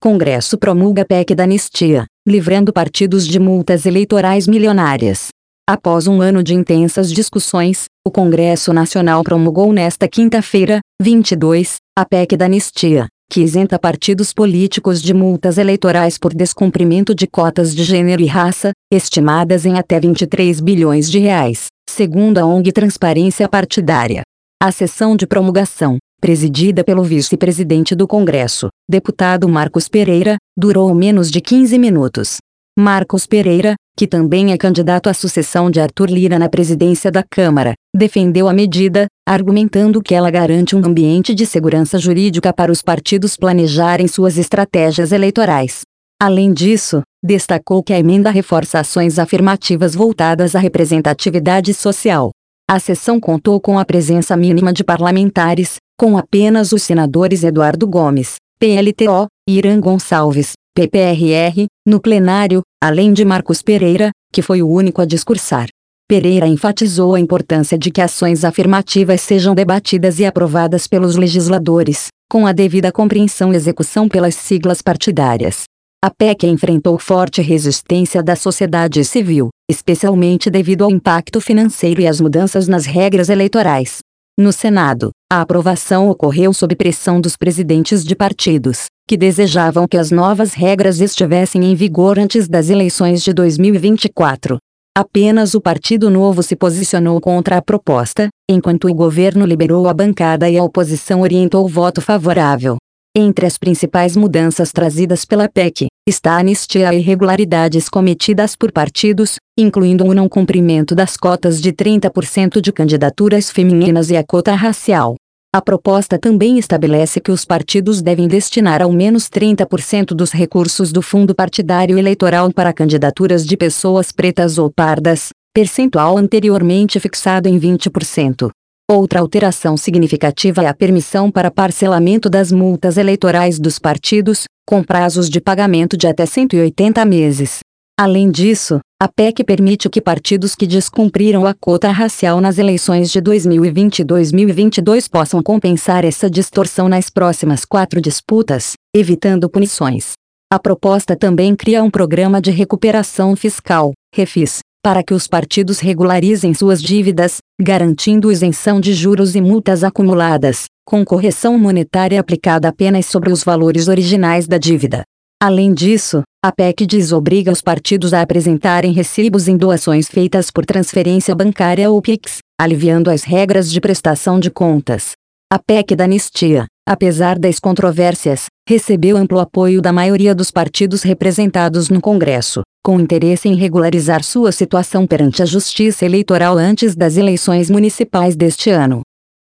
Congresso promulga PEC da anistia, livrando partidos de multas eleitorais milionárias. Após um ano de intensas discussões, o Congresso Nacional promulgou nesta quinta-feira, 22, a PEC da anistia, que isenta partidos políticos de multas eleitorais por descumprimento de cotas de gênero e raça, estimadas em até 23 bilhões de reais, segundo a ONG Transparência Partidária. A sessão de promulgação, presidida pelo vice-presidente do Congresso, deputado Marcos Pereira, durou menos de 15 minutos. Marcos Pereira, que também é candidato à sucessão de Arthur Lira na presidência da Câmara, defendeu a medida, argumentando que ela garante um ambiente de segurança jurídica para os partidos planejarem suas estratégias eleitorais. Além disso, destacou que a emenda reforça ações afirmativas voltadas à representatividade social. A sessão contou com a presença mínima de parlamentares, com apenas os senadores Eduardo Gomes, PLTO, e Irã Gonçalves, PPRR, no plenário, além de Marcos Pereira, que foi o único a discursar. Pereira enfatizou a importância de que ações afirmativas sejam debatidas e aprovadas pelos legisladores, com a devida compreensão e execução pelas siglas partidárias. A PEC enfrentou forte resistência da sociedade civil, especialmente devido ao impacto financeiro e às mudanças nas regras eleitorais. No Senado, a aprovação ocorreu sob pressão dos presidentes de partidos, que desejavam que as novas regras estivessem em vigor antes das eleições de 2024. Apenas o Partido Novo se posicionou contra a proposta, enquanto o governo liberou a bancada e a oposição orientou o voto favorável. Entre as principais mudanças trazidas pela PEC, está a anistia a irregularidades cometidas por partidos, incluindo o não cumprimento das cotas de 30% de candidaturas femininas e a cota racial. A proposta também estabelece que os partidos devem destinar ao menos 30% dos recursos do fundo partidário eleitoral para candidaturas de pessoas pretas ou pardas, percentual anteriormente fixado em 20%. Outra alteração significativa é a permissão para parcelamento das multas eleitorais dos partidos, com prazos de pagamento de até 180 meses. Além disso, a PEC permite que partidos que descumpriram a cota racial nas eleições de 2020 e 2022 possam compensar essa distorção nas próximas 4 disputas, evitando punições. A proposta também cria um programa de recuperação fiscal, REFIS, para que os partidos regularizem suas dívidas, garantindo isenção de juros e multas acumuladas, com correção monetária aplicada apenas sobre os valores originais da dívida. Além disso, a PEC desobriga os partidos a apresentarem recibos em doações feitas por transferência bancária ou Pix, aliviando as regras de prestação de contas. A PEC da anistia, apesar das controvérsias, recebeu amplo apoio da maioria dos partidos representados no Congresso, com interesse em regularizar sua situação perante a Justiça Eleitoral antes das eleições municipais deste ano.